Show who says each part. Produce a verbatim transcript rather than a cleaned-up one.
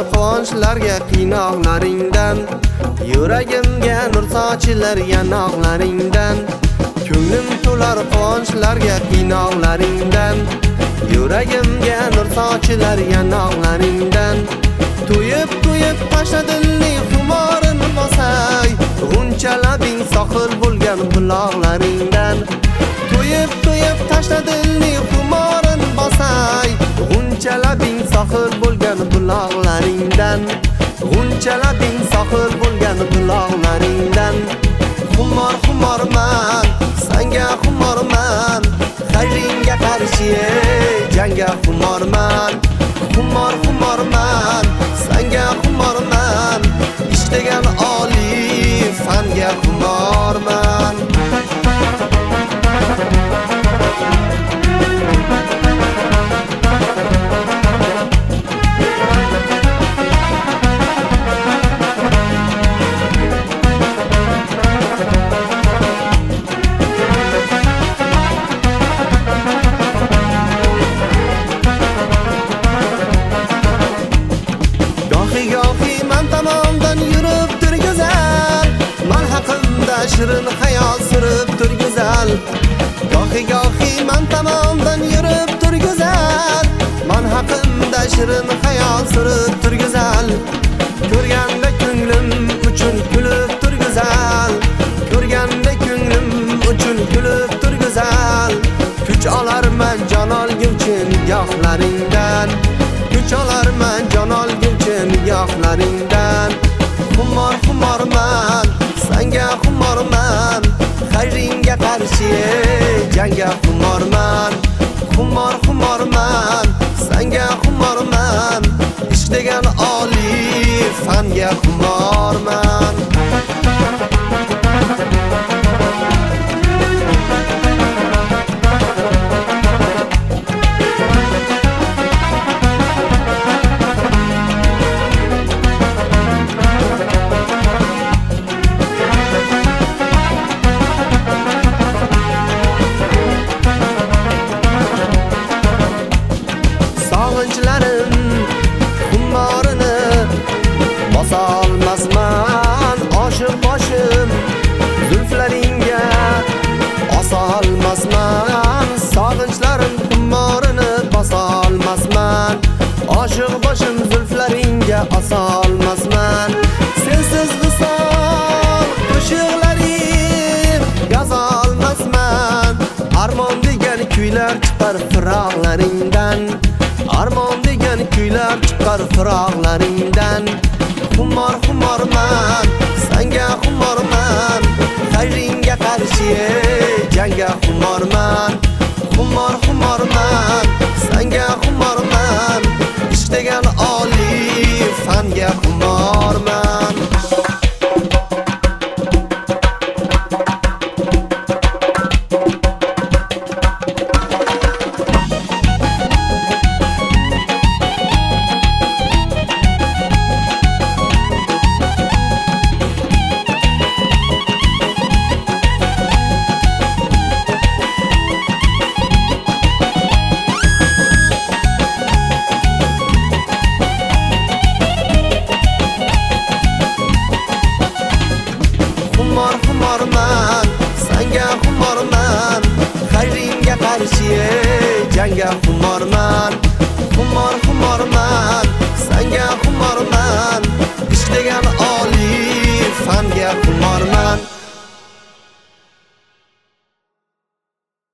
Speaker 1: quvonchlarga qiynoqlaringdan, yuragimga nur sochilar yanoqlaringdan. Ko'nglim to'lar quvonchlarga qiynoqlaringdan, yuragimga nur sochilar yanoqlaringdan. To'yib to'yib tashladilli xumorin bosay, g'uncha labing sohil bo'lgan buloqlaringdan. To'yib to'yib tashladilli xumorin bosay, g'uncha labing sohil bo'lgan buloqlaringdan. G'uncha labing sohil bo'lgan buloqlaringdan. Xumor xumorman, senga xumorman, xayringga qarshi jangga xumorman. Xumor xumorman, senga xumorman, ish degan oliy fanga xumorman. Shirin hayol surib tur go'zal, gohi gohi men tomondan yurib tur go'zal. Men haqimda shirin hayol surib tur go'zal, ko'rganda ko'nglim uchun kulib tur go'zal, ko'rganda ko'nglim uchun kulib tur go'zal. Kuch olarman jon olguvchi nigohlaringdan, kuch olarman jon olguvchi nigohlaringdan. Xumor xumorman, senga xumorman, xayringga qarshi jangga xumorman. Xumor xumorman, senga xumorman, ish degan oliy fanga xumorman. Sog'inchilarim xumorini bosolmasman, oshiq boshim zulflaringga osolmasman. Sog'inchlarim xumorini bosolmasman, oshiq boshim zulflaringga osolmasman. Sensiz visol qo'shiqlarim yozolmasman, armon degan kuylar chiqar firoqlaringdan, armon degan kuylar chiqar firoqlaringdan. Xumor xumorman, senga xumorman, xayringga qarshi jangga xumorman. Xumor xumorman, senga xumorman, ish degan oliy fanga xumorman.